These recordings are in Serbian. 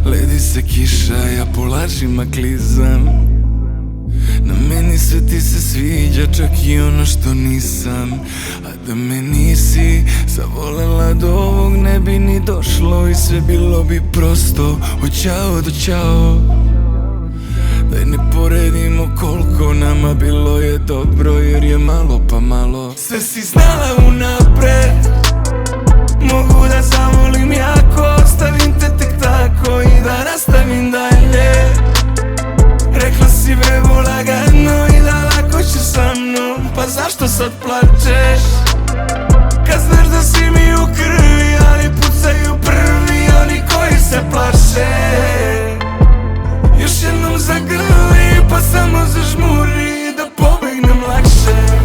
Ledi se kiša, ja po lažima klizam. Na meni sve ti se sviđa, čak i ono što nisam. A da me nisi zavolela, do ovog ne bi ni došlo. I sve bilo bi prosto od ćao do ćao. Daj ne poredimo koliko nama bilo je dobro, jer je malo pa malo. Sve si znala unapred, mogu da zavolim jako, ostavim te tek tako i da nastavim dalje. Rekla si bebo lagano i da lako ćeš sa mnom, pa zašto sad plačeš? Kad znaš da si mi u krvi, ali pucaju prvi oni koji se plaše. Još jednom zagrli, pa samo zažmuri da pobegnem lakše.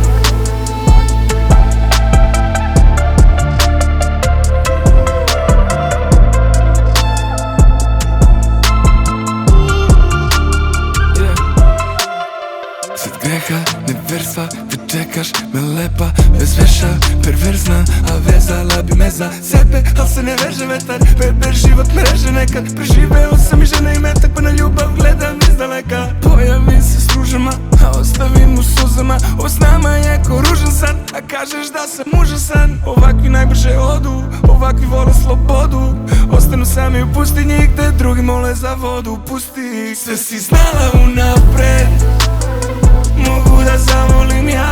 Svet greha, neverstva, te čekaš me lepa, bez veša, perverzna, a vezala bi me za sebe, al se ne veže vetar, bebe život mreže nekad. Preživeo sam i žena i metak, pa na ljubav gledam iz daleka. Pojavim se s ružama, a ostavim u suzama. Ovo s nama je ko ružan san, a kažeš da sam užasan. Ovakvi najbrže odu, ovakvi vole slobodu. Ostanu sami u pustinji gde drugi mole za vodu. Pusti ih, sve si znala unapred, mogu da zavolim ja